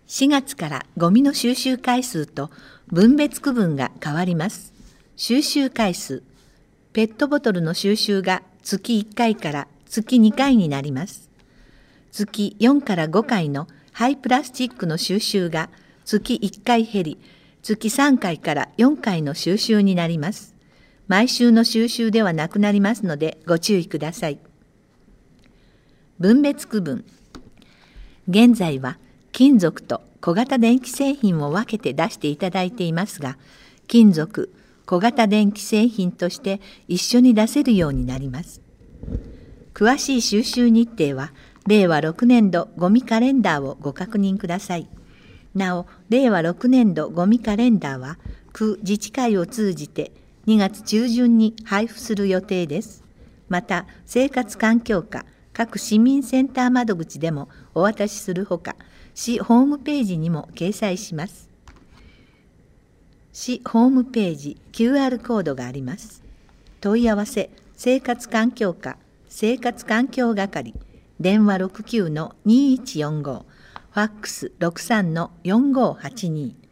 4月からゴミの収集回数と分別区分が変わります。収集回数、ペットボトルの収集が月1回から月2回になります。月4から5回の廃プラスチックの収集が月1回減り、月3回から4回の収集になります。毎週の収集ではなくなりますのでご注意ください。分別区分。現在は金属と小型電気製品を分けて出していただいていますが、金属、小型電気製品として一緒に出せるようになります。詳しい収集日程は、令和6年度ゴミカレンダーをご確認ください。なお、令和6年度ゴミカレンダーは、区自治会を通じて2月中旬に配布する予定です。また、生活環境課、各市民センター窓口でもお渡しするほか、市ホームページにも掲載します。市ホームページ QR コードがあります。問い合わせ、生活環境課、生活環境係、電話69-2145、ファックス63-4582。